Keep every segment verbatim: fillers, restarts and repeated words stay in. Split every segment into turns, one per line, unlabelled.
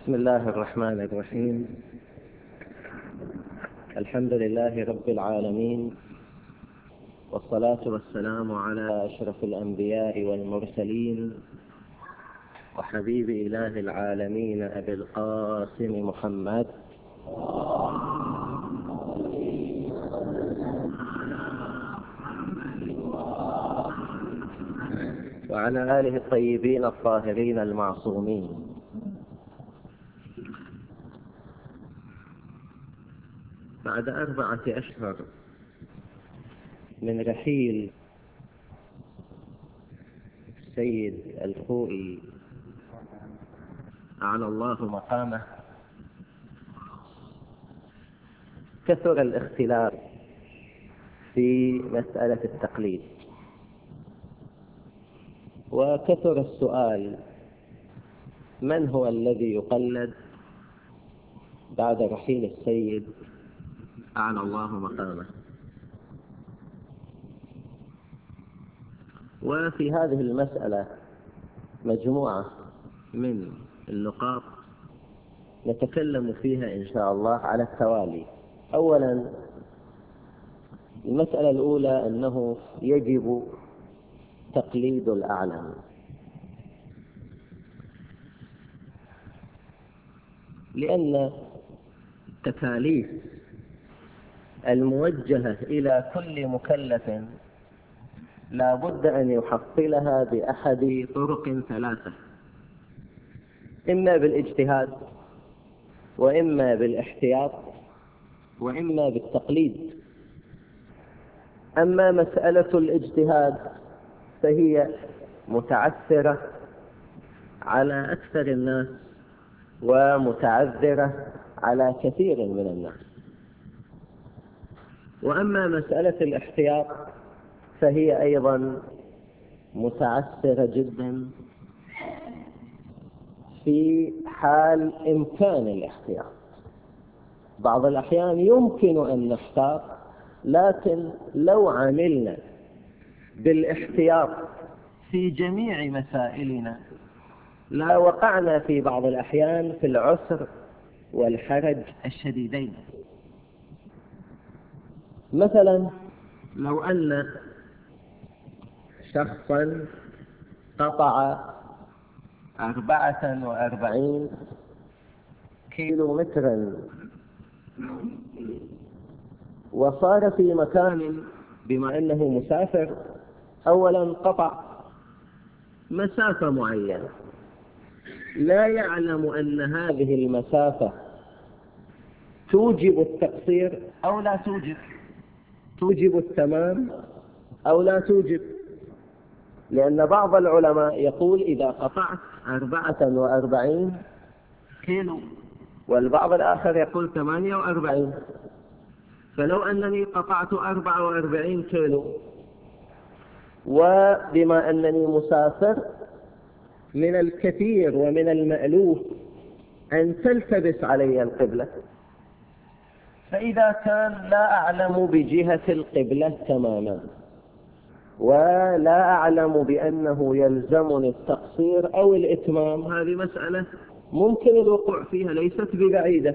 بسم الله الرحمن الرحيم. الحمد لله رب العالمين، والصلاة والسلام على أشرف الأنبياء والمرسلين وحبيب إله العالمين أبي القاسم محمد وعلى آله الطيبين الطاهرين المعصومين. بعد أربعة أشهر من رحيل السيد الخوئي أعلى الله مقامه، كثر الاختلاف في مسألة التقليد، وكثر السؤال: من هو الذي يقلد بعد رحيل السيد أعلى الله مقامه؟ وفي هذه المسألة مجموعة من النقاط نتكلم فيها إن شاء الله على التوالي. أولا، المسألة الأولى أنه يجب تقليد الأعلم، لأن التكاليف الموجهة إلى كل مكلف لا بد أن يحصلها بأحد طرق ثلاثة: إما بالاجتهاد، وإما بالاحتياط، وإما بالتقليد. أما مسألة الاجتهاد فهي متعثرة على أكثر الناس ومتعذرة على كثير من الناس. وأما مسألة الاحتياط فهي أيضا متعثرة جدا في حال إمكان الاحتياط. بعض الأحيان يمكن أن نحتاط، لكن لو عملنا بالاحتياط في جميع مسائلنا لا وقعنا في بعض الأحيان في العسر والحرج الشديدين. مثلا لو أن شخصا قطع أربعة وأربعين كيلو مترا وصار في مكان، بما أنه مسافر، أولا قطع مسافة معينة، لا يعلم أن هذه المسافة توجب التقصير أو لا توجب، توجب التمام أو لا توجب. لأن بعض العلماء يقول إذا قطعت أربعة وأربعين كيلو، والبعض الآخر يقول ثمانية وأربعين. فلو أنني قطعت أربعة وأربعين كيلو، وبما أنني مسافر من الكثير ومن المألوف أن تلتبس علي القبلة، فإذا كان لا أعلم بجهة القبلة تماما ولا أعلم بأنه يلزمني التقصير أو الإتمام، هذه مسألة ممكن الوقوع فيها ليست ببعيدة.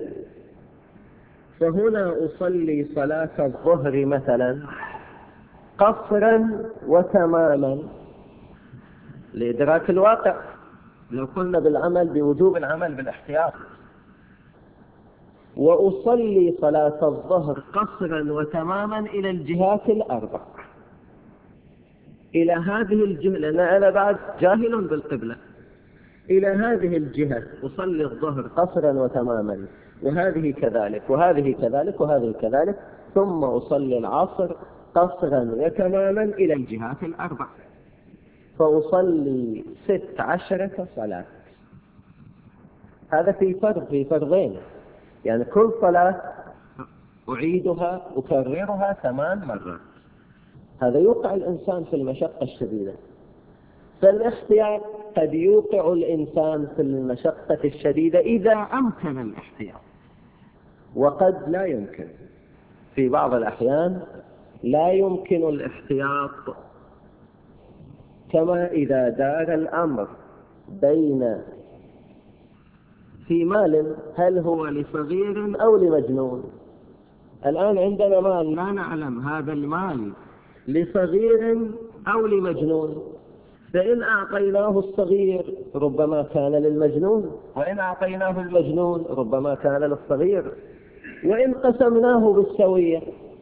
فهنا أصلي صلاة الظهر مثلا قصرا وتماما لإدراك الواقع، لو قلنا بالعمل بوجوب العمل بالاحتياط. وأصلي صلاة الظهر قصرا وتماما إلى الجهات الأربع، إلى هذه الجهة، لأن أنا بعد جاهل بالقبلة، إلى هذه الجهة أصلي الظهر قصرا وتماما، وهذه كذلك وهذه كذلك وهذه كذلك، ثم أصلي العصر قصرا وتماما إلى الجهات الأربع، فأصلي ست عشرة صلاة. هذا في فرض في فرضين، يعني كل صلاة أعيدها أكررها ثمان مرات. هذا يوقع الإنسان في المشقة الشديدة. فالاحتياط قد يوقع الإنسان في المشقة الشديدة إذا أمكن الاحتياط، وقد لا يمكن. في بعض الأحيان لا يمكن الاحتياط، كما إذا دار الأمر بين في مال هل هو لصغير أو لمجنون؟ الآن عندنا مال لا نعلم هذا المال لصغير أو لمجنون، فإن أعطيناه الصغير ربما كان للمجنون، وإن أعطيناه المجنون ربما كان للصغير، وإن قسمناه بالسوية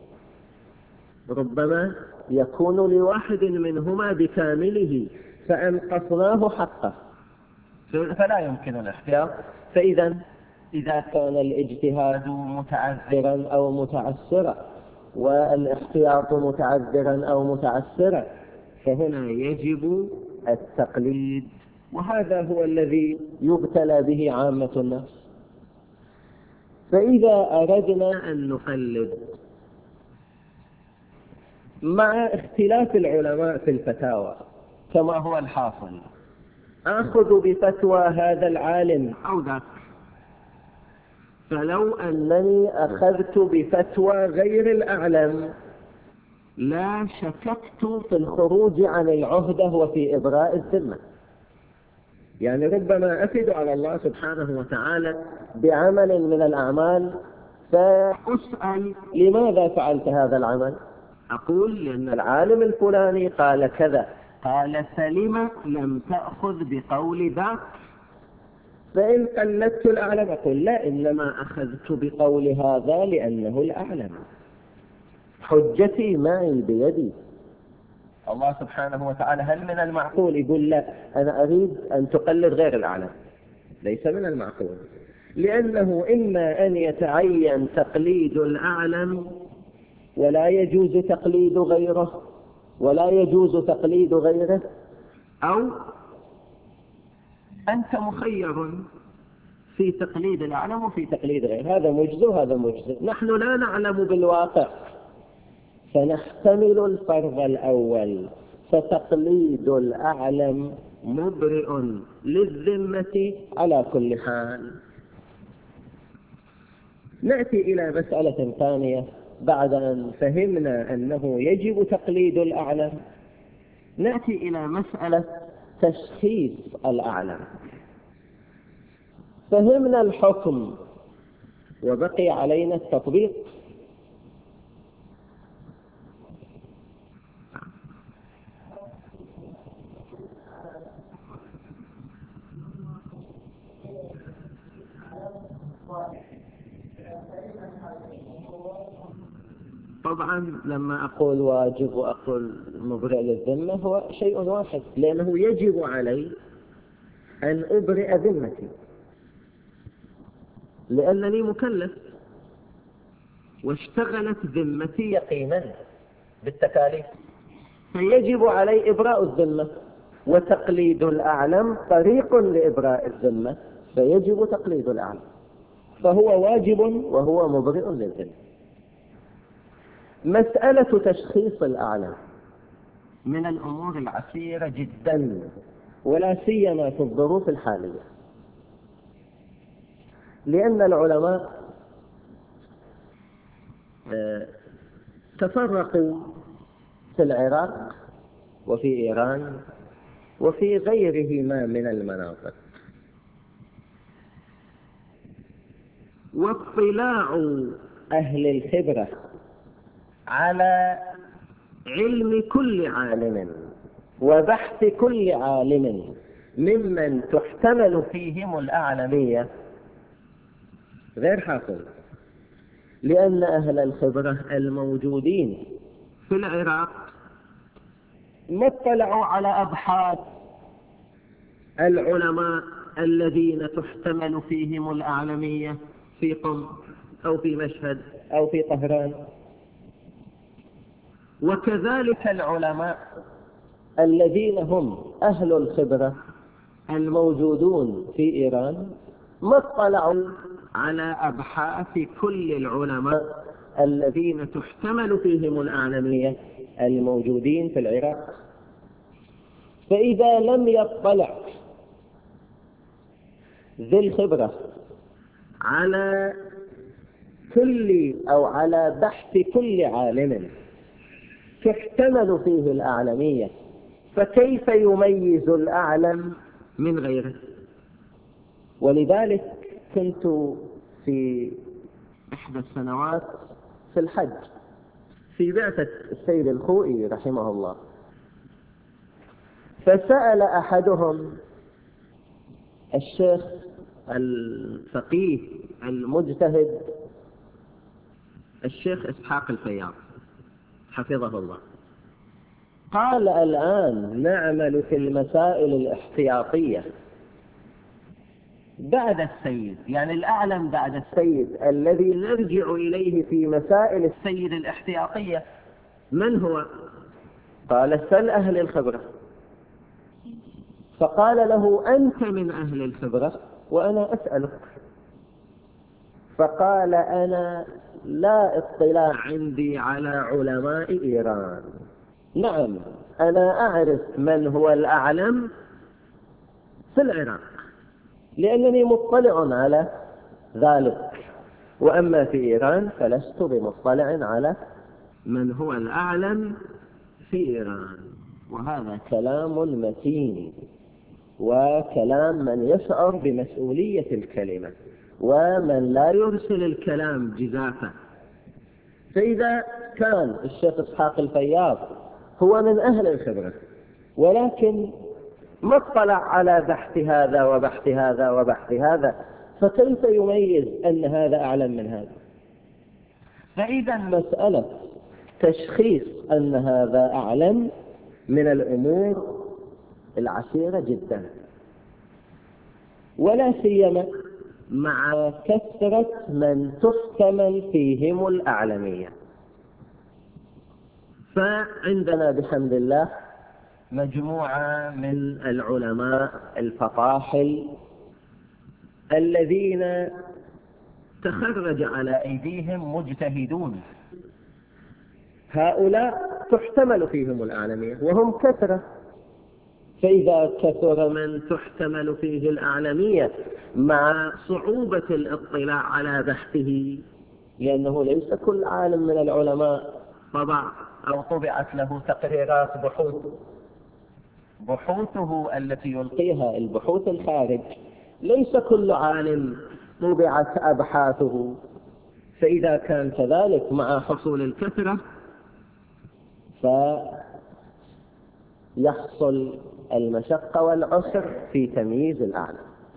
ربما يكون لواحد منهما بكامله فأنقصناه حقه، فلا يمكن الاحتياط. فإذا إذا كان الاجتهاد متعذرا أو متعسرا والاحتياط متعذرا أو متعسرا فهنا يجب التقليد، وهذا هو الذي يبتلى به عامة الناس. فإذا أردنا أن نقلد مع اختلاف العلماء في الفتاوى كما هو الحاصل، آخذ بفتوى هذا العالم أو ذاك، فلو أنني أخذت بفتوى غير الأعلم لا شككت في الخروج عن العهدة وفي إبراء الذمة. يعني ربما أفد على الله سبحانه وتعالى بعمل من الأعمال فأسأل لماذا فعلت هذا العمل؟ أقول لأن العالم الفلاني قال كذا، قال فلم لم تأخذ بقول ذاك؟ فإن قلدت الأعلم أقول لا، إنما أخذت بقول هذا لأنه الأعلم، حجتي معي بيدي. الله سبحانه وتعالى هل من المعقول يقول لا أنا أريد أن تقلد غير الأعلم؟ ليس من المعقول، لأنه إما أن يتعين تقليد الأعلم ولا يجوز تقليد غيره، ولا يجوز تقليد غيره، أو أنت مخير في تقليد الأعلم وفي تقليد غيره، هذا مجزء وهذا مجزء. نحن لا نعلم بالواقع فنحتمل الفرض الأول، فتقليد الأعلم مبرئ للذمة على كل حال. نأتي إلى مسألة ثانية بعد أن فهمنا أنه يجب تقليد الأعلم، نأتي إلى مسألة تشخيص الأعلم. فهمنا الحكم وبقي علينا التطبيق. طبعا لما أقول واجب وأقول مبرئ للذمة هو شيء واحد، لأنه يجب علي أن أبرئ ذمتي لأنني مكلف واشتغلت ذمتي يقينا بالتكاليف، فيجب علي إبراء الذمة، وتقليد الأعلم طريق لإبراء الذمة، فيجب تقليد الأعلم، فهو واجب وهو مبرئ للذمة. مسألة تشخيص الأعلم من الأمور العسيرة جدا، ولا سيما في الظروف الحالية، لأن العلماء تفرقوا في العراق وفي إيران وفي غيرهما من المناطق، واطلاع أهل الخبرة على علم كل عالم وبحث كل عالم ممن تحتمل فيهم الأعلمية غير حاصل، لأن أهل الخبرة الموجودين في العراق ما اطلعوا على أبحاث العلماء الذين تحتمل فيهم الأعلمية في قم أو في مشهد أو في طهران، وكذلك العلماء الذين هم أهل الخبرة الموجودون في إيران ما اطلعوا على أبحاث كل العلماء الذين تحتمل فيهم الأعلمية الموجودين في العراق. فإذا لم يطلع ذي الخبرة على كل أو على بحث كل عالم تحتمل فيه الأعلمية، فكيف يميز الأعلم من غيره؟ ولذلك كنت في إحدى السنوات في الحج في بعثة السيد الخوئي رحمه الله، فسأل أحدهم الشيخ الفقيه المجتهد الشيخ إسحاق الفياض حفظه الله، قال: الآن نعمل في المسائل الاحتياطية بعد السيد، يعني الأعلم بعد السيد الذي نرجع إليه في مسائل السيد الاحتياطية من هو؟ قال: سل أهل الخبرة. فقال له: أنت من أهل الخبرة وأنا أسألك. فقال: أنا لا اطلاع عندي على علماء إيران. نعم، أنا أعرف من هو الأعلم في العراق لأنني مطلع على ذلك، وأما في إيران فلست بمطلع على من هو الأعلم في إيران. وهذا كلام متين وكلام من يشعر بمسؤولية الكلمة ومن لا يرسل الكلام جزافا. فإذا كان الشيخ إسحاق الفياض هو من أهل الخبرة ولكن ما اطلع على بحث هذا وبحث هذا وبحث هذا، فكيف يميز أن هذا أعلم من هذا؟ فإذا مسألة تشخيص أن هذا أعلم من الأمور العسيرة جدا، ولا سيما مع كثرة من تحتمل فيهم الأعلمية. فعندنا بحمد الله مجموعة من العلماء الفطاحل الذين تخرج على أيديهم مجتهدون، هؤلاء تحتمل فيهم الأعلمية وهم كثرة. فإذا كثر من تحتمل فيه الأعلمية مع صعوبة الاطلاع على بحثه، لأنه ليس كل عالم من العلماء طبع أو طبعت له تقريرات بحوث بحوثه التي يلقيها البحوث الخارج، ليس كل عالم طبعت أبحاثه. فإذا كان كذلك مع حصول الكثرة فيحصل المشقة والعسر في تمييز الأعلم.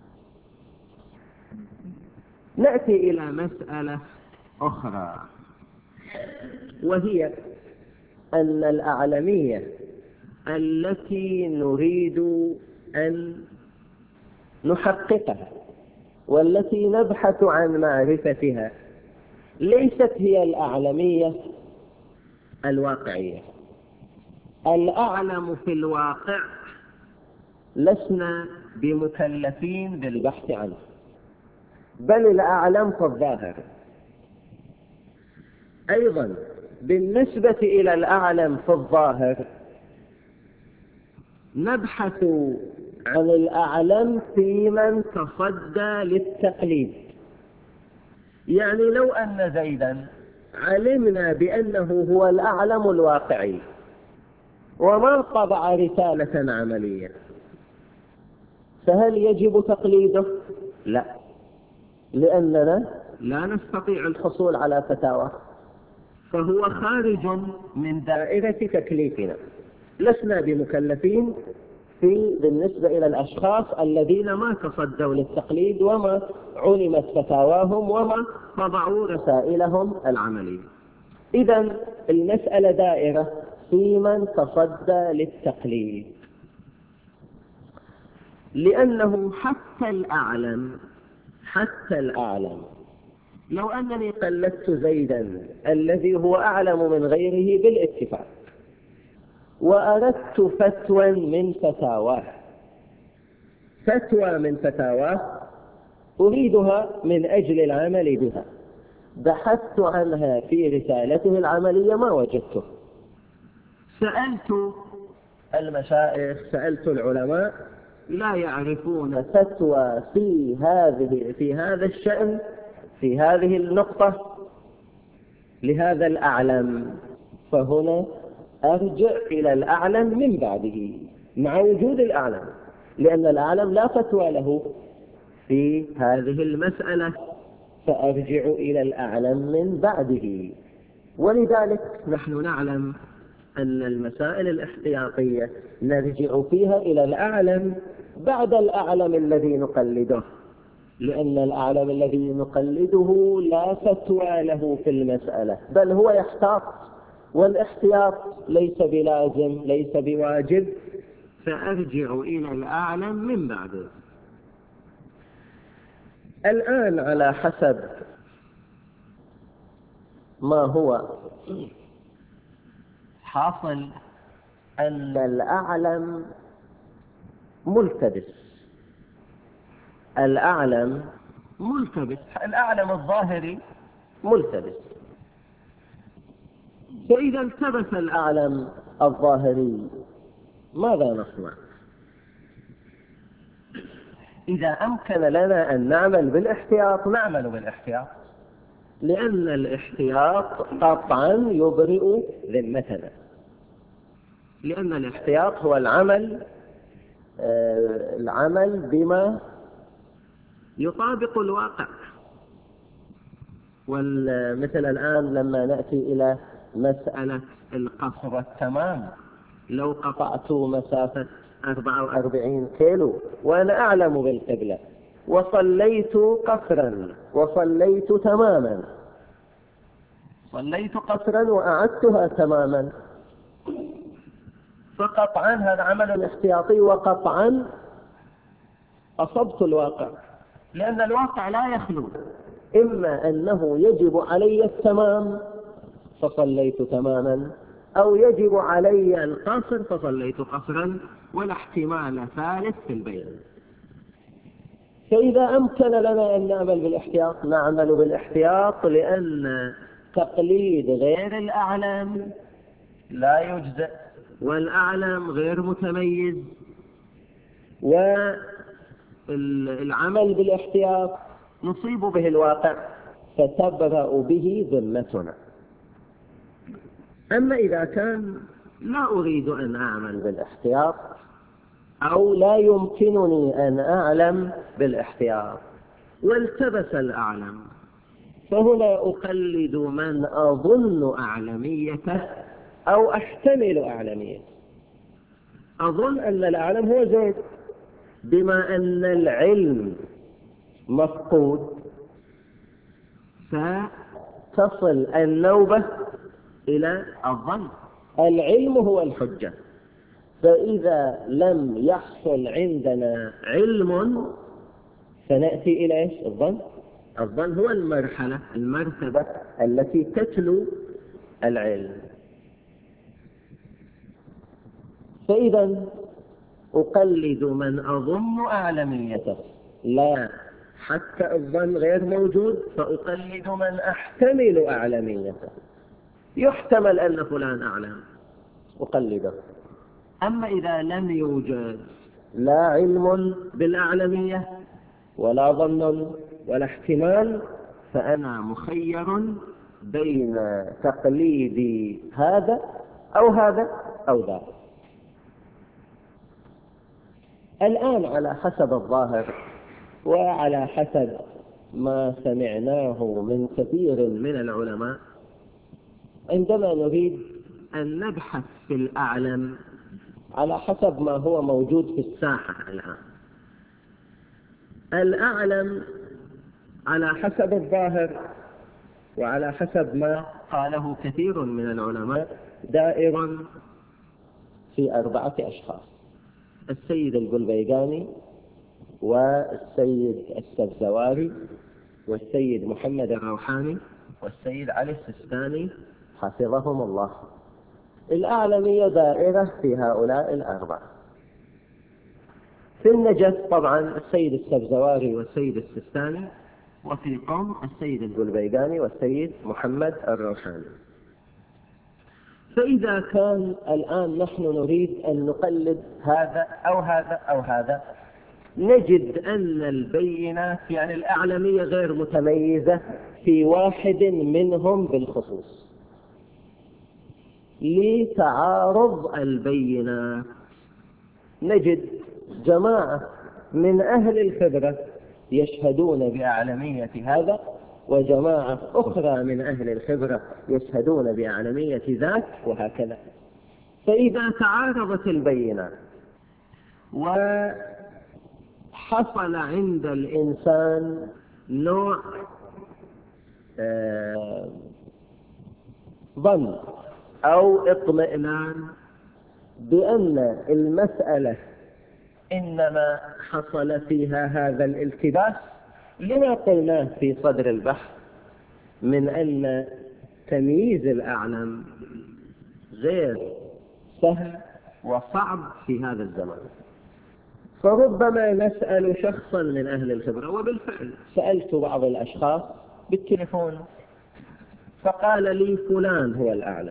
نأتي إلى مسألة أخرى، وهي أن الأعلمية التي نريد أن نحققها والتي نبحث عن معرفتها ليست هي الأعلمية الواقعية. الأعلم في الواقع لسنا بمكلفين بالبحث عنه، بل الأعلم في الظاهر. أيضا بالنسبة إلى الأعلم في الظاهر نبحث عن الأعلم في من تصدى للتقليد. يعني لو أن زيدا علمنا بأنه هو الأعلم الواقعي وما طبع رسالة عملية، فهل يجب تقليده؟ لا، لأننا لا نستطيع الحصول على فتاوى، فهو خارج من دائرة تكليفنا. لسنا بمكلفين في بالنسبة إلى الأشخاص الذين ما تصدوا للتقليد وما علمت فتاواهم وما طبعوا رسائلهم العملية. إذن المسألة دائرة في من تصدى للتقليد، لأنه حتى الأعلم حتى الأعلم لو أنني قلدت زيدا الذي هو أعلم من غيره بالاتفاق وأردت فتوى من فتاواه فتوى من فتاواه أريدها من أجل العمل بها، بحثت عنها في رسالته العملية ما وجدته، سألت المشايخ سألت العلماء لا يعرفون فتوى في هذه في هذا الشأن في هذه النقطة لهذا الأعلم، فهنا أرجع إلى الأعلم من بعده مع وجود الأعلم، لأن الأعلم لا فتوى له في هذه المسألة فأرجع إلى الأعلم من بعده. ولذلك نحن نعلم أن المسائل الاحتياطية نرجع فيها إلى الأعلم بعد الأعلم الذي نقلده، لأن الأعلم الذي نقلده لا فتوى له في المسألة، بل هو يحتاط، والاحتياط ليس بلازم ليس بواجب، فأرجع إلى الأعلم من بعده. الآن على حسب ما هو حاصل أن الأعلم ملتبس، الأعلم ملتبس، الأعلم الظاهري ملتبس. فإذا التبس الأعلم الظاهري ماذا نصنع؟ إذا أمكن لنا أن نعمل بالاحتياط نعمل بالاحتياط، لأن الاحتياط قطعا يبرئ ذمتنا، لأن الاحتياط هو العمل آه العمل بما يطابق الواقع. ومثل الآن لما نأتي إلى مسألة القصر والتمام، لو قطعت مسافة أربعة وأربعين كيلو وأنا أعلم بالقبلة وصليت قصرا وصليت تماما، صليت قصرا وأعدتها تماما، فقطعا هذا عمل احتياطي وقطعا أصبت الواقع، لأن الواقع لا يخلو، إما أنه يجب علي التمام فصليت تماما، أو يجب علي القصر فصليت قصرا، ولا احتمال ثالث في البين. فإذا أمكن لنا أن نعمل بالاحتياط نعمل بالاحتياط، لأن تقليد غير الأعلم لا يجزئ، والأعلم غير متميز، والعمل بالاحتياط نصيب به الواقع فتبرأ به ذمتنا. أما إذا كان لا أريد أن أعمل بالاحتياط أو لا يمكنني أن أعلم بالاحتياط والتبس الأعلم، فهنا أقلد من أظن أعلميته أو أحتمل أعلميته. أظن أن الأعلم هو زيد، بما أن العلم مفقود فتصل النوبة إلى الظن. العلم هو الحجة، فإذا لم يحصل عندنا علم فنأتي إلى إيش؟ الظن. الظن هو المرحلة المرتبة التي تتلو العلم. فإذا أقلد من أظن أعلميته، لا حتى الظن غير موجود، فأقلد من أحتمل أعلميته، يحتمل أن فلان أعلم أقلده. أما إذا لم يوجد لا علم بالأعلمية ولا ظن ولا احتمال، فأنا مخير بين تقليد هذا أو هذا أو ذا. الآن على حسب الظاهر وعلى حسب ما سمعناه من كثير من العلماء، عندما نريد أن نبحث في الأعلم على حسب ما هو موجود في الساحة الآن، الأعلم على حسب الظاهر وعلى حسب ما قاله كثير من العلماء دائر في أربعة أشخاص: السيد القلبيقاني والسيد السبزواري والسيد محمد الروحاني والسيد علي السيستاني حفظهم الله. الأعلمية دائرة في هؤلاء الأربعة. في النجف طبعا السيد السبزواري والسيد السيستاني، وفي قم السيد القلبيقاني والسيد محمد الروحاني. فإذا كان الآن نحن نريد أن نقلد هذا أو هذا أو هذا، نجد أن البينات يعني الأعلمية غير متميزة في واحد منهم بالخصوص، لتعارض البينات. نجد جماعة من أهل الخبرة يشهدون بأعلمية هذا، وجماعة أخرى من أهل الخبرة يشهدون بأعلمية ذاك، وهكذا. فإذا تعارضت البينات وحصل عند الإنسان نوع آه ظن أو اطمئنان بأن المسألة إنما حصل فيها هذا الالتباس لما قلناه في صدر البحث من أن تمييز الأعلم غير سهل وصعب في هذا الزمان. فربما نسأل شخصا من أهل الخبرة، وبالفعل سألت بعض الأشخاص بالتليفون فقال لي فلان هو الأعلم،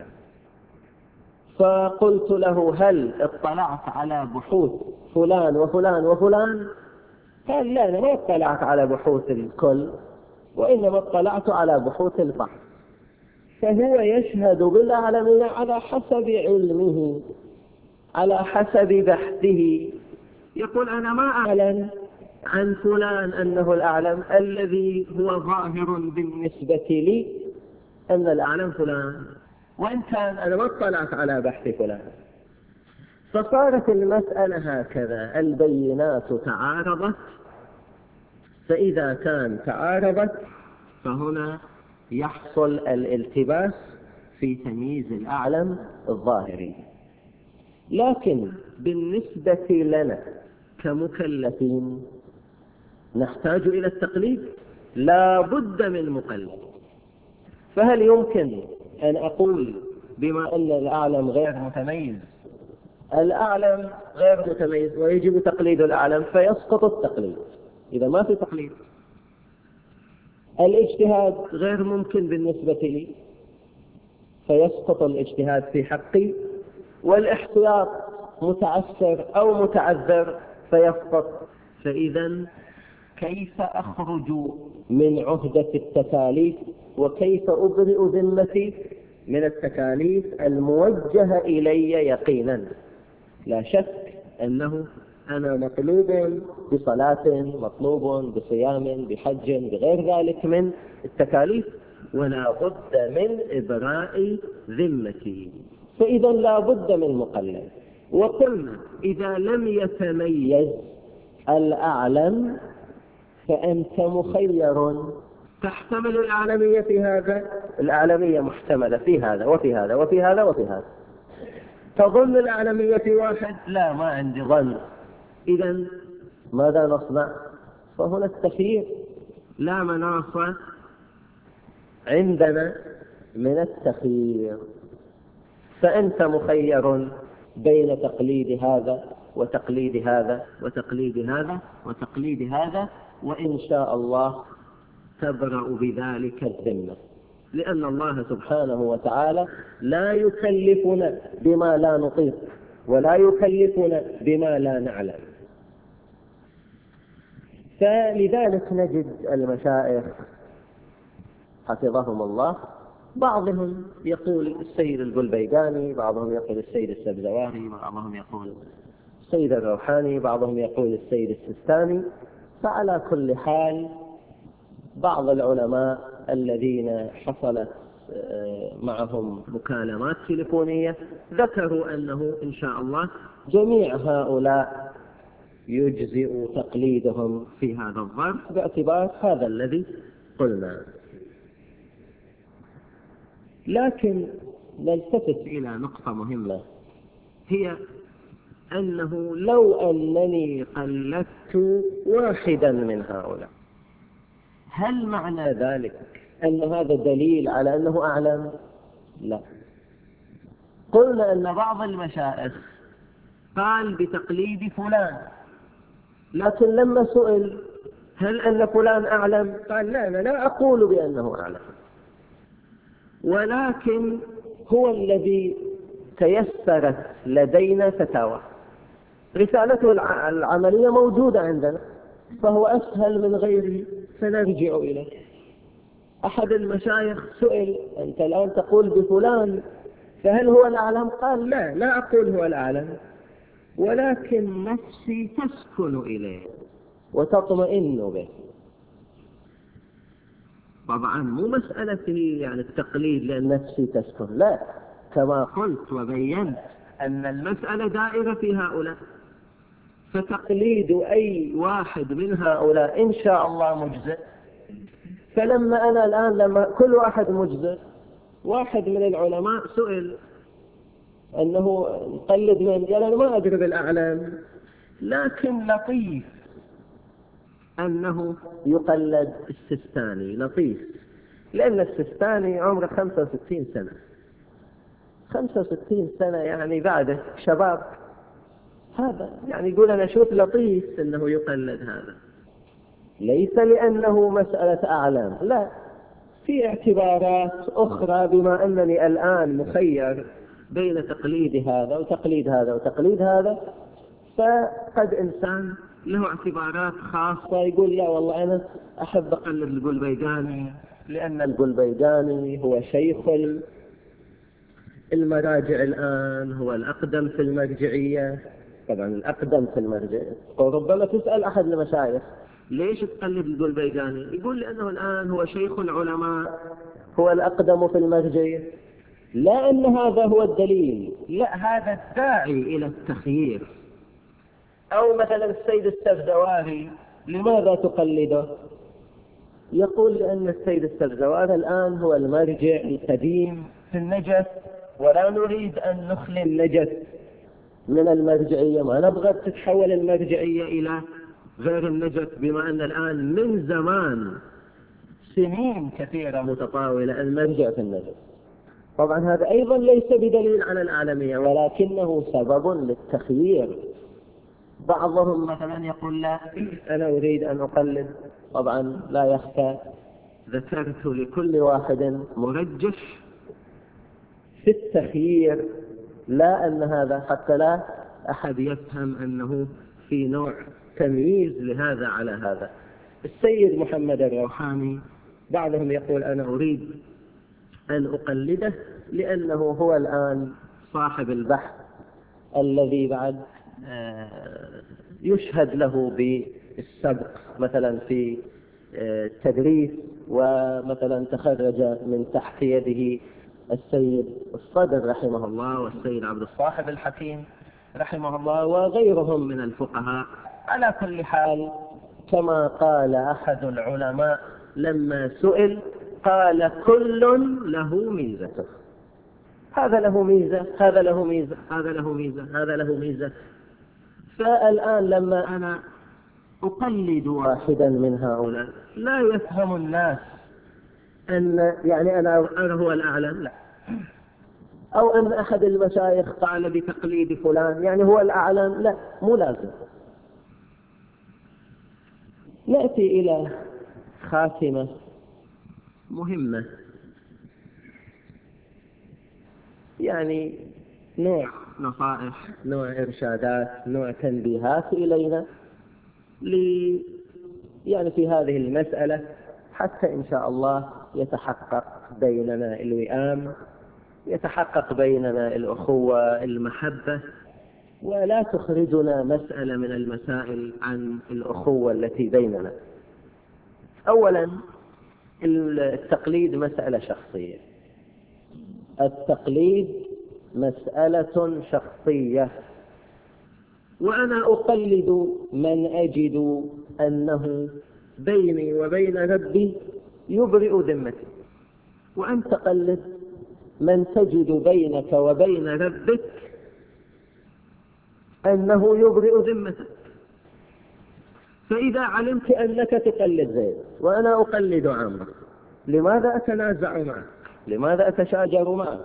فقلت له هل اطلعت على بحوث فلان وفلان وفلان؟ قال لا، أنا ما اطلعت على بحوث الكل، وإنما اطلعت على بحوث البحث. فهو يشهد بالأعلمية على حسب علمه، على حسب بحثه. يقول أنا ما أعلم عن فلان أنه الأعلم، الذي هو ظاهر بالنسبة لي أن الأعلم فلان، وإن كان أنا ما اطلعت على بحث فلان. فصارت المسألة هكذا، البينات تعارضت، فإذا كان تعارضت فهنا يحصل الالتباس في تمييز الأعلم الظاهري. لكن بالنسبة لنا كمكلفين نحتاج إلى التقليد، لا بد من مقلد. فهل يمكن أن أقول بما أن الأعلم غير متميز، الأعلم غير متميز ويجب تقليد الأعلم، فيسقط التقليد؟ إذا ما في تقليد. الاجتهاد غير ممكن بالنسبة لي، فيسقط الاجتهاد في حقي. والاحتياط متعسر أو متعذر فيسقط. فإذا كيف أخرج من عهدة التكاليف، وكيف أبرئ ذمتي من التكاليف الموجهة إلي يقينا؟ لا شك أنه أنا مطلوب بصلاة، مطلوب بصيام، بحج، بغير ذلك من التكاليف، ولا بد من إبراء ذمتي. فإذا لا بد من مقلد. وقلنا إذا لم يتميز الأعلم فأنت مخير، تحتمل الأعلمية في هذا، الأعلمية محتملة في هذا وفي هذا وفي هذا وفي هذا. تظن الأعلمية في واحد، لا ما عندي ظن، إذا ماذا نصنع؟ فهنا التخيير، لا مناص عندنا من التخيير. فأنت مخير بين تقليد هذا وتقليد هذا وتقليد هذا وتقليد هذا، وإن شاء الله تبرأ بذلك الذمة، لأن الله سبحانه وتعالى لا يكلفنا بما لا نطيق، ولا يكلفنا بما لا نعلم. فلذلك نجد المشايخ حفظهم الله بعضهم يقول السيد القلبيقاني، بعضهم يقول السيد السبزواري، بعضهم يقول السيد الروحاني، بعضهم يقول السيد السستاني. فعلى كل حال بعض العلماء الذين حصلت معهم مكالمات تليفونية ذكروا أنه إن شاء الله جميع هؤلاء يجزئ تقليدهم في هذا الظرف باعتبار هذا الذي قلنا. لكن نلتفت إلى نقطة مهمة، هي أنه لو أنني قلدت واحدا من هؤلاء، هل معنى ذلك أن هذا دليل على أنه أعلم؟ لا. قلنا أن بعض المشايخ قال بتقليد فلان، لكن لما سئل هل أن فلان أعلم؟ قال لا، أنا لا أقول بأنه أعلم، ولكن هو الذي تيسرت لدينا فتاوى، رسالته العملية موجودة عندنا، فهو أسهل من غيره فنرجع إليه. أحد المشايخ سئل أنت الآن تقول بفلان فهل هو الأعلم؟ قال لا، لا أقول هو الأعلم، ولكن نفسي تسكن إليه وتطمئن به. طبعا مو مسألة يعني التقليد لأن نفسي تسكن، لا، كما قلت وبينت أن المسألة دائرة في هؤلاء، فتقليد أي واحد من هؤلاء إن شاء الله مجزئ. فلما أنا الآن لما كل واحد مجزئ، واحد من العلماء سئل أنه يقلد من، قال أنا ما أدري بالأعلام، لكن لطيف أنه يقلد السيستاني، لطيف، لأن السيستاني عمره خمسة وستين سنة، خمسة وستين سنة يعني بعده شباب، هذا يعني يقول أنا أشوف لطيف أنه يقلد هذا، ليس لأنه مسألة أعلام، لا، في اعتبارات أخرى، بما أنني الآن مخير بين تقليد هذا وتقليد هذا وتقليد هذا، فقد إنسان له اعتبارات خاصة يقول لا والله أنا أحب أقلد القلبيجاني لأن القلبيجاني هو شيخ المراجع الآن، هو الأقدم في المرجعية، طبعا الأقدم في المرجعية. وربما تسأل أحد المشايخ ليش تقلد القلبيجاني؟ يقول لأنه الآن هو شيخ العلماء، هو الأقدم في المرجعية. لا أن هذا هو الدليل، لا، هذا الداعي إلى التخيير. أو مثلا السيد السبزواري لماذا تقلده؟ يقول لأن السيد السبزواري الآن هو المرجع القديم في النجف، ولا نريد أن نخلي النجف من المرجعية، ما نبغى تتحول المرجعية إلى غير النجف، بما أن الآن من زمان سنين كثيرة متطاولة المرجع في النجف. طبعا هذا أيضا ليس بدليل على الأعلمية، ولكنه سبب للتخيير. بعضهم مثلا يقول لا أنا أريد أن أقلد، طبعا لا يخفى ذكرت لكل واحد مرجح في التخيير، لا أن هذا حتى لا أحد يفهم أنه في نوع تمييز لهذا على هذا. السيد محمد الروحاني بعضهم يقول أنا أريد أن أقلده لأنه هو الآن صاحب البحث الذي بعد يشهد له بالسبق مثلا في التدريس، ومثلا تخرج من تحت يده السيد الصدر رحمه الله والسيد عبد الصاحب الحكيم رحمه الله وغيرهم من الفقهاء. على كل حال كما قال أحد العلماء لما سئل قال كل له ميزته، هذا له ميزة، هذا له ميزة، هذا له ميزة، هذا له ميزة. فالآن لما أنا أقلد واحدا من هؤلاء لا يفهم الناس أن يعني أنا أنا هو الأعلم، لا، أو أن أحد المشايخ قال بتقليد فلان يعني هو الأعلم، لا، مو لازم. نأتي إلى خاتمة مهمة، يعني نوع نصائح، نوع إرشادات، نوع تنبيهات إلينا لي يعني في هذه المسألة، حتى إن شاء الله يتحقق بيننا الوئام، يتحقق بيننا الأخوة، المحبة، ولا تخرجنا مسألة من المسائل عن الأخوة التي بيننا. أولا التقليد مسألة شخصية، التقليد مسألة شخصية، وأنا أقلد من أجد أنه بيني وبين ربي يبرئ ذمتي، وأن تقلد من تجد بينك وبين ربك أنه يبرئ ذمتك. فإذا علمت أنك تقلد زيد وأنا أقلد عمرو، لماذا أتنازع معك؟ لماذا أتشاجر معك؟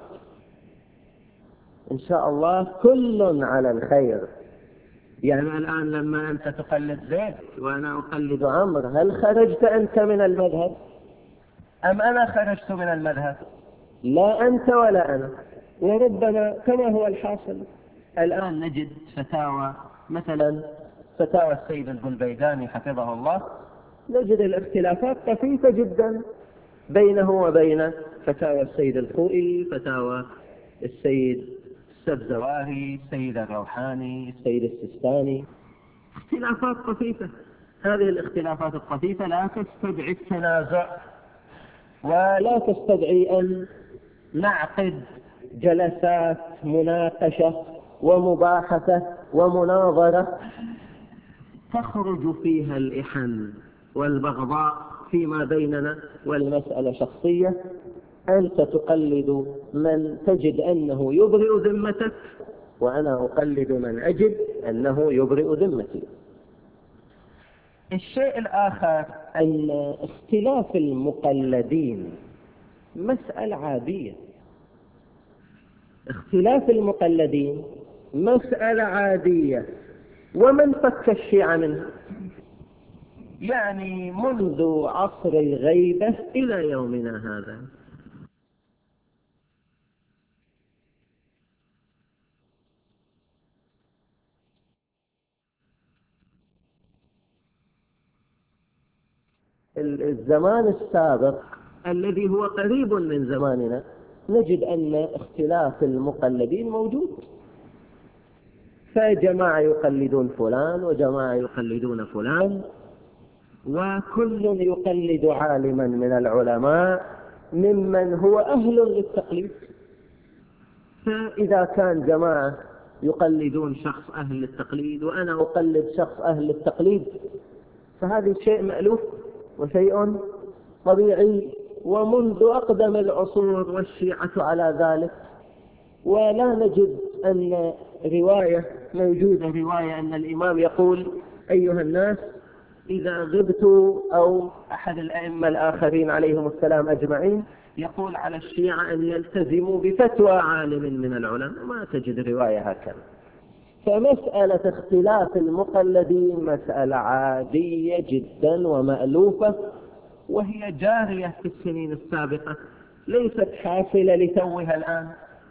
إن شاء الله كل على الخير. يعني الآن لما أنت تقلد زيد وأنا أقلد عمرو، هل خرجت أنت من المذهب أم أنا خرجت من المذهب؟ لا أنت ولا أنا. وربما كما هو الحاصل الآن نجد فتاوى، مثلا فتاوى السيد القلبيجاني حفظه الله، نجد الاختلافات طفيفة جدا بينه وبين فتاوى السيد الخوئي، فتاوى السيد السبزواري، السيد الروحاني، السيد السيستاني، اختلافات طفيفة. هذه الاختلافات الطفيفة لا تستدعي التنازع ولا تستدعي أن نعقد جلسات مناقشة ومباحثة ومناظرة تخرج فيها الإحن والبغضاء فيما بيننا والمسألة شخصية. أنت تقلد من تجد أنه يبرئ ذمتك، وأنا أقلد من أجد أنه يبرئ ذمتي. الشيء الآخر أن اختلاف المقلدين مسألة عادية. اختلاف المقلدين مسألة عادية، ومن فك الشيعة منها؟ يعني منذ عصر الغيبة إلى يومنا هذا الزمان السابق الذي هو قريب من زماننا نجد أن اختلاف المقلدين موجود، فجماعة يقلدون فلان وجماعة يقلدون فلان، وكل يقلد عالما من العلماء ممن هو أهل للتقليد. فإذا كان جماعة يقلدون شخص أهل للتقليد وأنا أقلد شخص أهل للتقليد، فهذا شيء مألوف وشيء طبيعي، ومنذ أقدم العصور والشيعة على ذلك. ولا نجد أن رواية موجودة رواية أن الإمام يقول أيها الناس إذا غبت، أو أحد الأئمة الآخرين عليهم السلام أجمعين يقول على الشيعة أن يلتزموا بفتوى عالم من العلماء. ما تجد رواية هكذا. فمسألة اختلاف المقلدين مسألة عادية جدا ومألوفة، وهي جارية في السنين السابقة، ليست حاصلة لتوها الآن.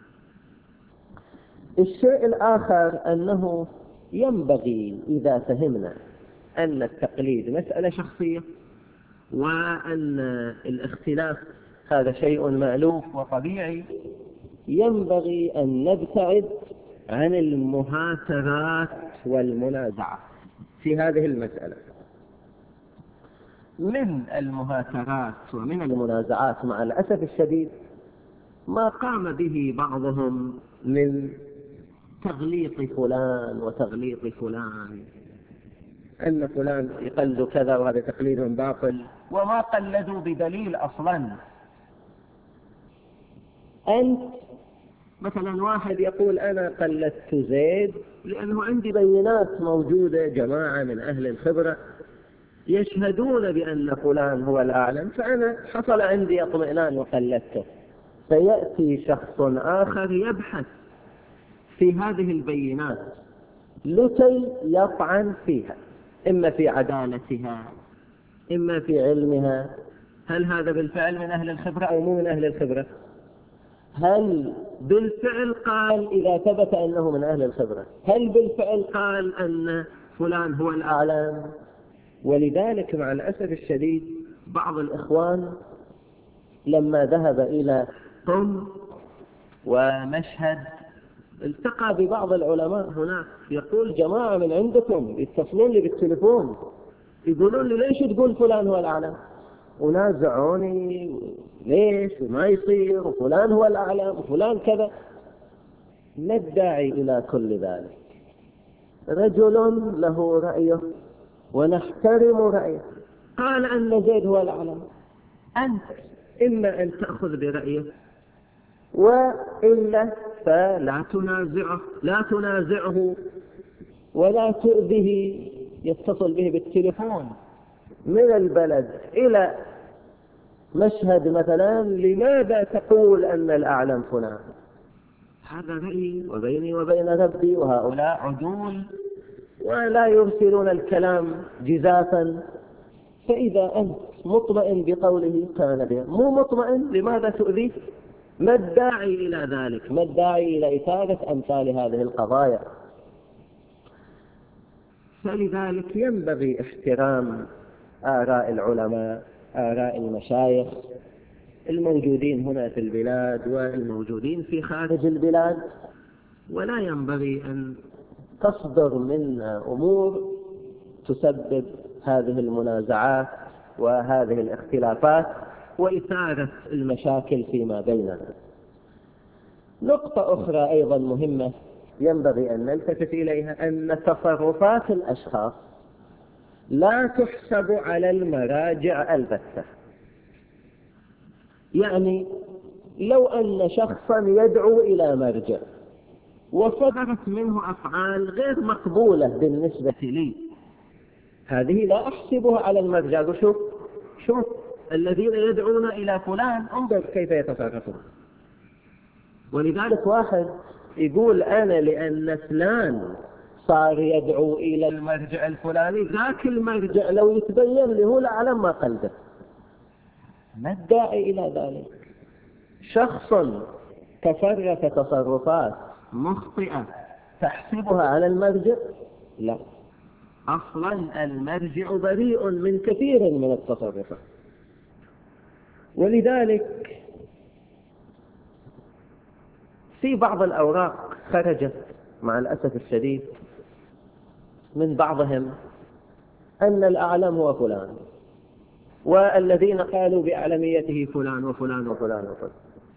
الشيء الآخر أنه ينبغي إذا فهمنا أن التقليد مسألة شخصية وأن الاختلاف هذا شيء مألوف وطبيعي، ينبغي أن نبتعد عن المهاترات والمنازعة في هذه المسألة. من المهاترات ومن المنازعات مع الأسف الشديد ما قام به بعضهم من تغليط فلان وتغليط فلان، أن فلان يقلد كذا وهذا تقليد باطل، وما قلدوا بدليل أصلا. أنت مثلا واحد يقول أنا قلدت زيد لأنه عندي بينات موجودة، جماعة من أهل الخبرة يشهدون بأن فلان هو الأعلم، فأنا حصل عندي اطمئنان وقلدته. فيأتي شخص آخر يبحث في هذه البينات لكي يطعن فيها، إما في عدالتها إما في علمها. هل هذا بالفعل من أهل الخبرة أو مو من أهل الخبرة؟ هل بالفعل قال إذا ثبت أنه من أهل الخبرة، هل بالفعل قال أن فلان هو الأعلم؟ ولذلك مع الأسف الشديد بعض الإخوان لما ذهب إلى قم ومشهد التقى ببعض العلماء هناك، يقول جماعة من عندكم يتصلون لي بالتليفون يقولون لي ليش تقول فلان هو الأعلم، ونازعوني ليش وما يصير وفلان هو الأعلم وفلان كذا. ما الداعي إلى كل ذلك؟ رجل له رأيه ونحترم رأيه، قال أن زيد هو الأعلم، أنت إما أن تأخذ برأيه وإلا فلا تنازعه، لا تنازعه ولا تؤذه. يتصل به بالتليفون من البلد إلى مشهد مثلا، لماذا تقول أن الأعلم فلان؟ هذا رأيي وبيني وبين ربي، وهؤلاء عدول ولا يرسلون الكلام جزافا. فإذا أنت مطمئن بقوله كان به، مو مطمئن لماذا تؤذيه؟ ما الداعي إلى ذلك؟ ما الداعي إلى إثارة أمثال هذه القضايا؟ فلذلك ينبغي احترام آراء العلماء، آراء المشايخ الموجودين هنا في البلاد والموجودين في خارج البلاد، ولا ينبغي أن تصدر منا أمور تسبب هذه المنازعات وهذه الاختلافات وإثارة المشاكل فيما بيننا. نقطة أخرى أيضا مهمة ينبغي أن نلتفت إليها، أن تصرفات الأشخاص لا تحسب على المراجع البتة. يعني لو أن شخصا يدعو إلى مرجع وصدرت منه أفعال غير مقبولة بالنسبة لي، هذه لا أحسبها على المرجع. وشوف شوف الذين يدعون إلى فلان انظر كيف يتصرفون. ولذلك واحد يقول أنا لأن فلان صار يدعو إلى المرجع الفلاني، ذاك المرجع لو يتبين لي هو الأعلم ما قلبه. ما الداعي إلى ذلك؟ شخص تصرف تصرفات مخطئة تحسبها على المرجع؟ لا، أصلا المرجع بريء من كثير من التصرفات. ولذلك في بعض الأوراق خرجت مع الأسف الشديد من بعضهم أن الأعلم هو فلان، والذين قالوا بأعلميته فلان وفلان وفلان وفلان،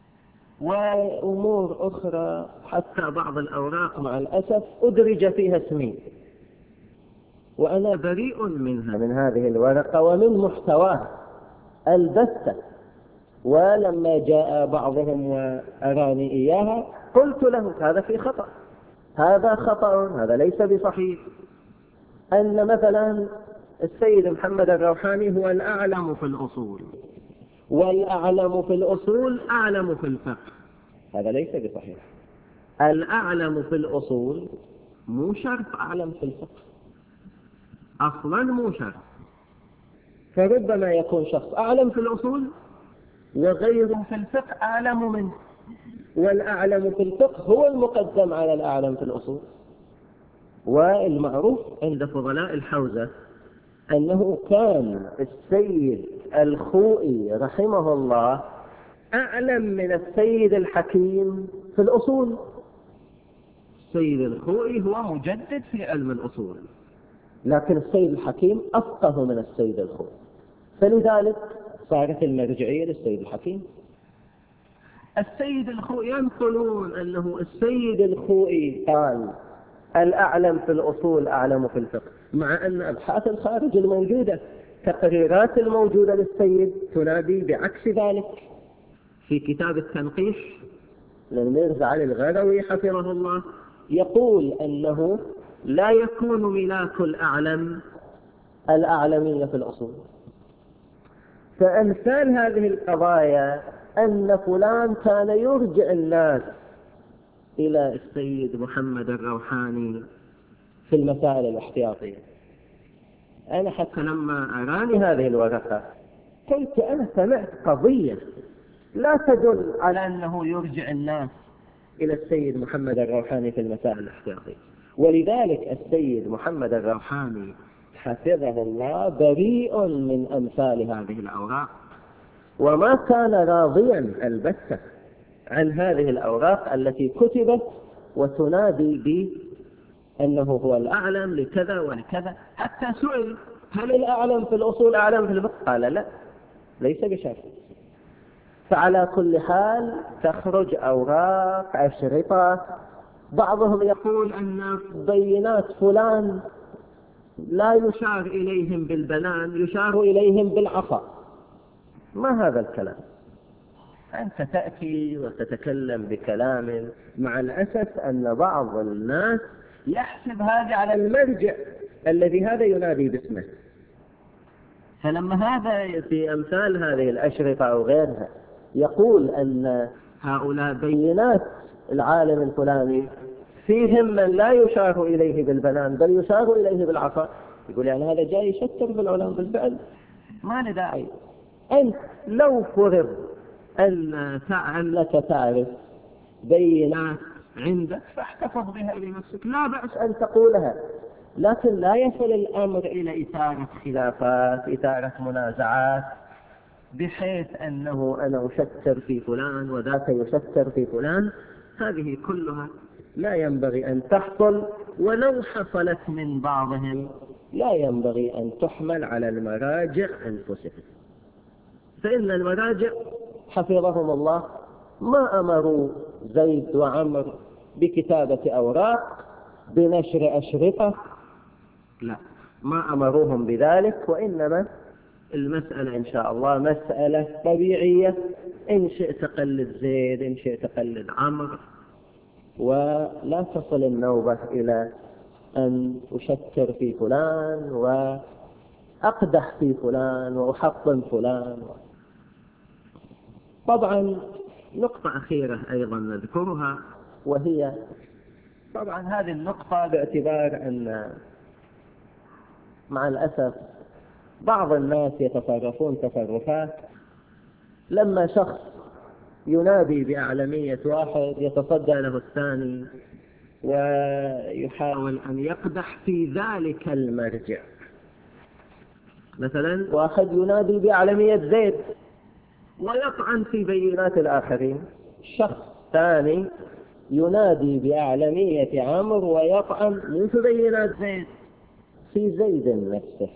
وأمور أخرى. حتى بعض الأوراق مع الأسف أدرج فيها اسمي، وأنا بريء منها، من هذه الورقة ومن محتواها البتة. ولما جاء بعضهم وأراني إياها قلت له هذا في خطأ، هذا خطأ، هذا ليس بصحيح. أن مثلا السيد محمد الروحاني هو الأعلم في الأصول، والأعلم في الأصول أعلم في الفقه، هذا ليس بصحيح. الأعلم في الأصول مو شرط أعلم في الفقه، أصلا مو شرط. فربما يكون شخص أعلم في الأصول وغيره في الفقه أعلم منه، والأعلم في الفقه هو المقدم على الأعلم في الأصول. والمعروف عند فضلاء الحوزة أنه كان السيد الخوئي رحمه الله أعلم من السيد الحكيم في الأصول. السيد الخوئي هو مجدد في علم الأصول، لكن السيد الحكيم أفقه من السيد الخوئي، فلذلك صارت المرجعية للسيد الحكيم. السيد الخوئي ينقلون أنه السيد الخوئي قال الأعلم في الأصول أعلم في الفقه، مع أن أبحاث الخارج الموجودة، تقريرات الموجودة للسيد تنادي بعكس ذلك. في كتاب التنقيش للميرزا علي الغروي حفظه الله يقول أنه لا يكون ملاك الأعلم الأعلمية في الأصول. فأمثال هذه القضايا أن فلان كان يرجع الناس إلى السيد محمد الروحاني في المسائل الاحتياطية. أنا حتى لما أراني هذه الورقة قلت أنا سمعت قضية لا تدل على أنه يرجع الناس إلى السيد محمد الروحاني في المسائل الاحتياطية. ولذلك السيد محمد الروحاني حفظه الله بريء من أمثال هذه الأوراق، وما كان راضيا البتة عن هذه الأوراق التي كتبت وتنادي بأنه هو الأعلم لكذا ولكذا. حتى سئل هل الأعلم في الأصول أعلم في الفقه؟ قال لا، ليس بشرط. فعلى كل حال تخرج أوراق أشرطة، بعضهم يقول أن بينات فلان لا يشار إليهم بالبنان، يشار إليهم بالعصا. ما هذا الكلام؟ أنت تأتي وتتكلم بكلام، مع الأسف أن بعض الناس يحسب هذا على المرجع الذي هذا ينادي باسمه. فلما هذا في أمثال هذه الأشرطة أو غيرها يقول أن هؤلاء بينات العالم الفلاني فيهم من لا يشار إليه بالبنان بل يشار إليه بالعصا، يقول يعني هذا جاي يشتر بالعلماء بالفعل، ما له داعي. أنت لو فرض أنك تعرف بينات عندك فاحتفظ بها لنفسك، لا بأس أن تقولها، لكن لا يصل الأمر إلى إثارة خلافات، إثارة منازعات، بحيث أنه أنا أشتر في فلان وذاك يشتر في فلان. هذه كلها لا ينبغي أن تحصل، ولو حصلت من بعضهم لا ينبغي أن تحمل على المراجع أنفسهم. فإن المراجع حفظهم الله ما أمروا زيد وعمر بكتابة أوراق بنشر أشرطة، لا، ما أمروهم بذلك، وإنما المسألة إن شاء الله مسألة طبيعية، إن شئت قلد زيد إن شئت قلد عمرو، ولا تصل النوبة إلى أن أشكر في فلان وأقدح في فلان وأحطم فلان. طبعا نقطة أخيرة أيضا نذكرها، وهي طبعا هذه النقطة باعتبار أن مع الأسف بعض الناس يتصرفون تصرفات، لما شخص ينادي بأعلمية واحد يتصدى له الثاني ويحاول أن يقدح في ذلك المرجع. مثلا واحد ينادي بأعلمية زيد ويطعن في بينات الآخرين، شخص ثاني ينادي بأعلمية عمرو ويطعن من في بينات زيد في زيد نفسه.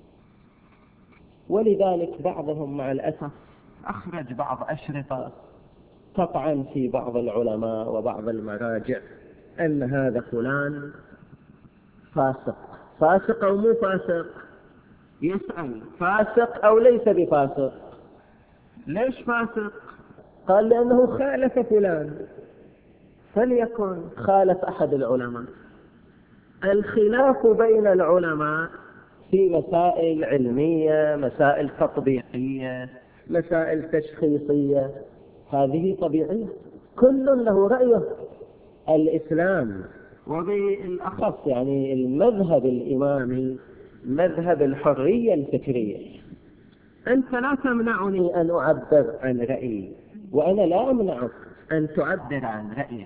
ولذلك بعضهم مع الأسف أخرج بعض أشرطة تطعن في بعض العلماء وبعض المراجع أن هذا فلان فاسق. فاسق أو مو فاسق؟ يسأل فاسق أو ليس بفاسق؟ ليش فاسق؟ قال لأنه خالف فلان، فليكن خالف أحد العلماء. الخلاف بين العلماء في مسائل علمية، مسائل تطبيقية، مسائل تشخيصية، هذه طبيعية، كل له رأيه. الإسلام وبالأخص يعني المذهب الإمامي مذهب الحرية الفكرية. أنت لا تمنعني أن أعبر عن رأيي، وأنا لا أمنعك أن تعبر عن رأيك.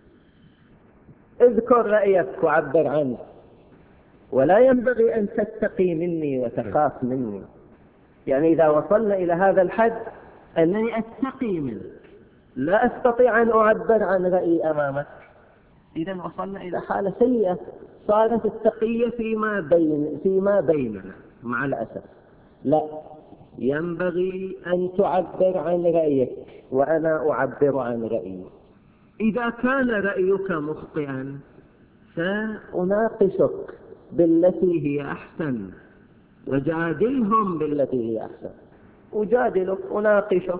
اذكر رأيك وعبر عنه، ولا ينبغي أن تتقي مني وتخاف مني. يعني إذا وصلنا إلى هذا الحد أنني أتقي منك، لا أستطيع أن أعبر عن رأيي أمامك، إذا وصلنا إلى حالة سيئة، صارت التقية فيما بين فيما بيننا مع الأسف. لا، ينبغي أن تعبر عن رأيك وأنا أعبر عن رأيي. إذا كان رأيك مخطئا سأناقشك بالتي هي أحسن، وجادلهم بالتي هي أحسن. أجادلك، أناقشك،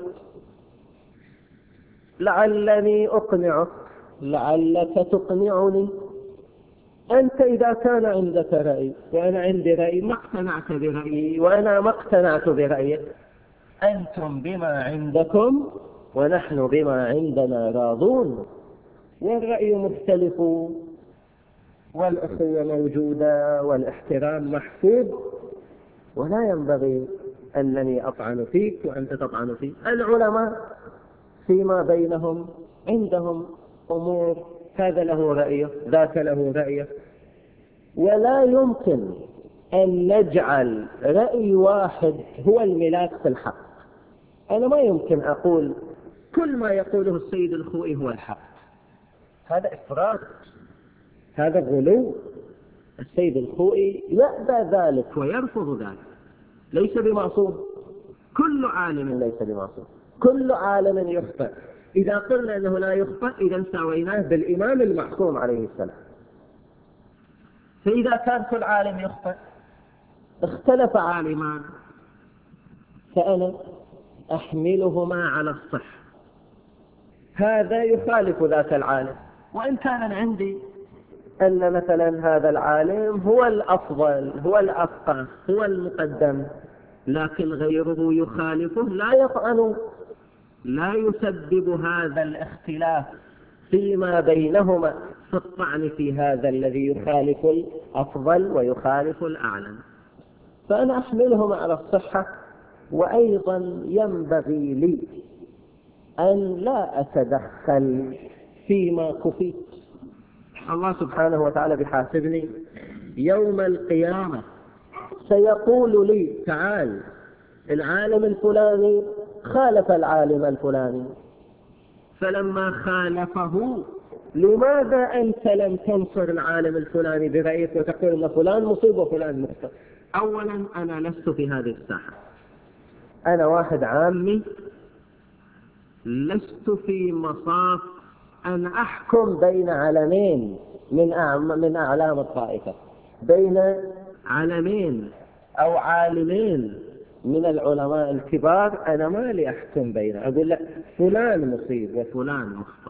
لعلني أقنعك، لعلك تقنعني. أنت إذا كان عندك رأي وأنا عندي رأي، ما اقتنعت برأيي وأنا ما اقتنعت برأيك، أنتم بما عندكم ونحن بما عندنا راضون، والرأي مختلف والأخوة موجودة والاحترام محفوظ، ولا ينبغي أنني أطعن فيك وأنت تطعن فيك. العلماء فيما بينهم عندهم أمور، هذا له رأيه ذاك له رأيه، ولا يمكن أن نجعل رأي واحد هو الملاك في الحق. أنا ما يمكن أقول كل ما يقوله السيد الخوئي هو الحق، هذا إفراط، هذا غلو. السيد الخوئي يأبى ذلك ويرفض ذلك، ليس بمعصوم، كل عالم ليس بمعصوم، كل عالم يخطئ. إذا قلنا أنه لا يخطئ إذا ساويناه بالإمام المعصوم عليه السلام. فإذا كان كل عالم يخطئ، اختلف عالمان، فأنا أحملهما على الصح، هذا يخالف ذاك العالم. وإن كان عندي أن مثلا هذا العالم هو الأفضل، هو الأفقه، هو المقدم، لكن غيره يخالفه، لا يطعن، لا يسبب هذا الاختلاف فيما بينهما في الطعن في هذا الذي يخالف الأفضل ويخالف الأعلم. فأنا أحملهما على الصحة. وأيضا ينبغي لي أن لا أتدخل فيما كفيت. الله سبحانه وتعالى بحاسبني يوم القيامة، سيقول لي تعال العالم الفلاني خالف العالم الفلاني، فلما خالفه لماذا أنت لم تنصر العالم الفلاني برأيك وتقول أن فلان مصيب وفلان مخطئ؟ أولا أنا لست في هذه الساحة، أنا واحد عامي لست في مصاف أن أحكم بين علمين من أعم من أعلام الطائفة، بين علمين أو عالمين من العلماء الكبار، أنا ما لي أحكم بينه، أقول لك فلان مصيب وفلان مخطئ،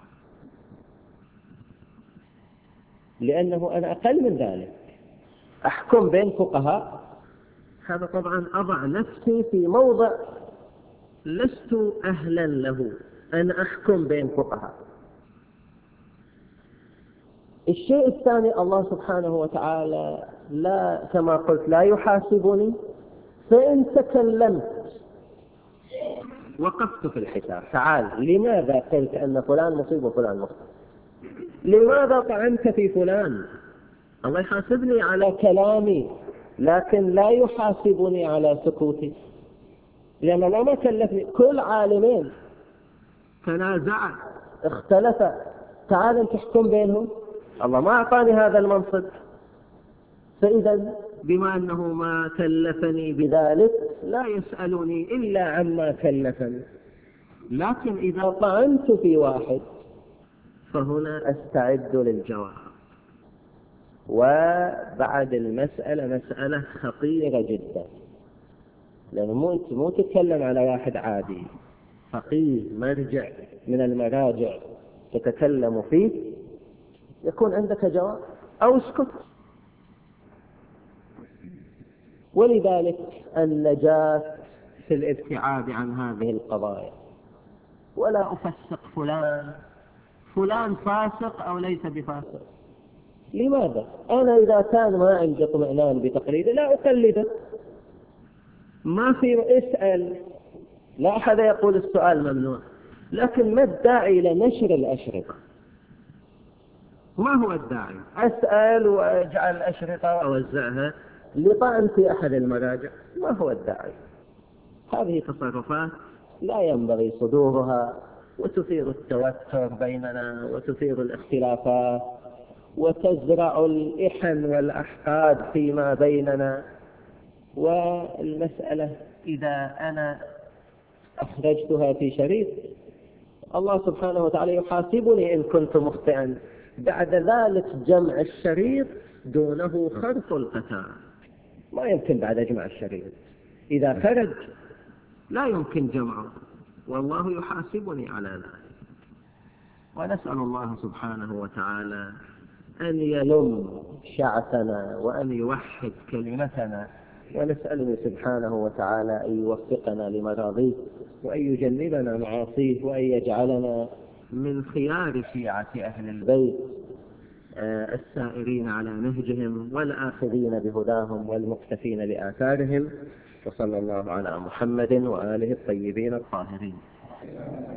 لأنه أنا أقل من ذلك. أحكم بين فقهاء، هذا طبعا أضع نفسي في موضع لست أهلا له أن أحكم بين فقهاء. الشيء الثاني، الله سبحانه وتعالى لا كما قلت لا يحاسبني، فإن تكلمت وقفت في الحساب. تعال، لماذا قلت أن فلان مصيب وفلان مخطئ؟ لماذا طعنت في فلان؟ الله يحاسبني على كلامي، لكن لا يحاسبني على سكوتي، لأن الله ما كلفني. كل عالمين تنازع اختلف، تعال انت تحكم بينهم، الله ما أعطاني هذا المنصب، فإذا بما أنه ما كلفني بذلك لا يسألني إلا عما كلفني. لكن إذا طعنت في واحد فهنا أستعد للجواب. وبعد المسألة مسألة خطيرة جدا، لأنه مو أنت مو تتكلم على واحد عادي، فقيه مرجع من المراجع تتكلم فيه، يكون عندك جواب أو اسكت. ولذلك النجاة في الابتعاد عن هذه القضايا، ولا أفسق فلان فلان فاسق أو ليس بفاسق. لماذا؟ أنا إذا كان ما عندي اطمئنان بتقليده لا أقلده، ما في اسأل، لا أحد يقول السؤال ممنوع، لكن ما الداعي لنشر الأشرطة؟ ما هو الداعي أسأل وأجعل الأشرطة وأوزعها لطعن في أحد المراجع؟ ما هو الداعي؟ هذه تصرفات لا ينبغي صدورها، وتثير التوتر بيننا وتثير الاختلافات وتزرع الإحن والأحقاد فيما بيننا. والمسألة إذا أنا أخرجتها في شريط، الله سبحانه وتعالى يحاسبني إن كنت مخطئا، بعد ذلك جمع الشريط دونه خرق القتال، ما يمكن بعد جمع الشريط، إذا خرج لا يمكن جمعه، والله يحاسبني على ذلك. ونسأل الله سبحانه وتعالى أن يلم شعثنا وأن يوحد كلمتنا، ونسأله سبحانه وتعالى أن يوفقنا لمراضيه، وأن يجنبنا معاصيه، وأن يجعلنا من خيار شيعة أهل البيت السائرين على نهجهم والآخذين بهداهم والمقتفين لآثارهم. وصلى الله على محمد وآله الطيبين الطاهرين.